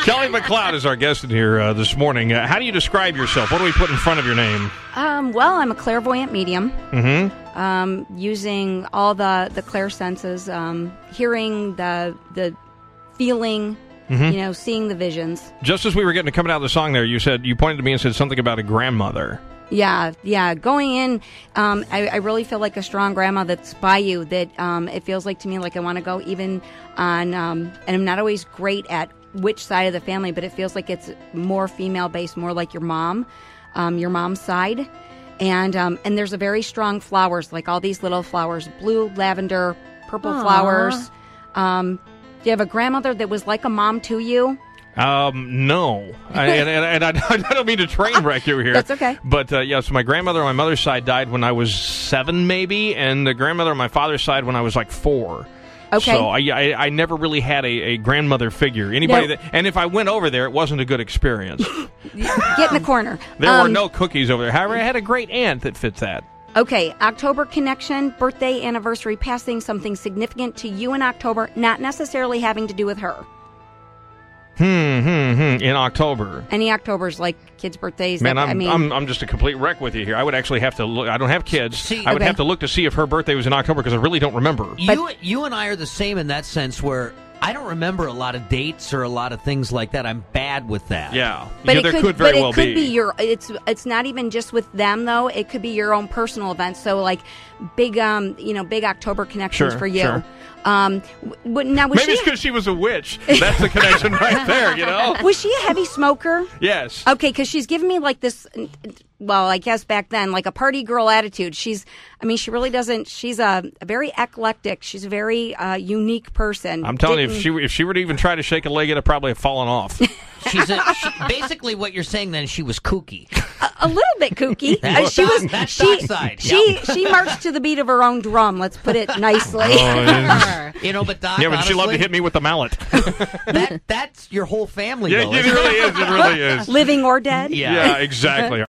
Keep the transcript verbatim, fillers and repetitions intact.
Kelly McLeod is our guest in here uh, this morning. Uh, how do you describe yourself? What do we put in front of your name? Um, well, I'm a clairvoyant medium. Mm-hmm. Um, using all the the clair senses, um, hearing the the feeling. Mm-hmm. You know, seeing the visions. Just as we were getting to coming out of the song there, you said you pointed to me and said something about a grandmother. Yeah, yeah. Going in, um, I, I really feel like a strong grandma that's by you. That um, it feels like to me like I want to go even on, um, and I'm not always great at which side of the family, but it feels like it's more female based, more like your mom, um, your mom's side, and um, and there's a very strong flowers, like all these little flowers, blue, lavender, purple Aww. flowers. Um, do you have a grandmother that was like a mom to you? Um, no. I, and and, and I, I don't mean to train wreck you here. That's okay. But, uh, yes, my grandmother on my mother's side died when I was seven, maybe, and the grandmother on my father's side when I was like four. Okay. So I, I, I never really had a, a grandmother figure. Anybody No. that, and if I went over there, it wasn't a good experience. Get in the corner. There Um, were no cookies over there. However, I had a great aunt that fits that. Okay, October connection, birthday, anniversary, passing, something significant to you in October, not necessarily having to do with her. Hmm, hmm, hmm. In October. Any Octobers, like kids' birthdays. Man, that, I'm, I mean, I'm I'm just a complete wreck with you here. I would actually have to look. I don't have kids. See, I would okay. have to look to see if her birthday was in October because I really don't remember. You you and I are the same in that sense where I don't remember a lot of dates or a lot of things like that. I'm bad with that. Yeah, but yeah, it there could, could very but it well could be. your. It's it's not even just with them though. It could be your own personal events. So like big um you know big October connections Sure, for you. sure. Um, w- now was Maybe it's she because she was a witch. That's the connection right there, you know? was she a heavy smoker? Yes. Okay, because she's giving me like this. Well, I guess back then, like a party girl attitude. She's, I mean, she really doesn't. She's a, a very eclectic. She's a very uh, unique person. I'm telling you, if Didn't- she if she were to even try to shake a leg, it'd probably have fallen off. She's a, she, basically what you're saying then she was kooky. a, a little bit kooky. That's Uh, she was. That's she Dockside. she Yep. she marched to the beat of her own drum. Let's put it nicely. Oh, You know, but Doc, yeah, but she loved to honestly, hit me with the mallet. that, that's your whole family, Yeah, though. it isn't it? really is. It really is. Living or dead. Yeah. Yeah, exactly.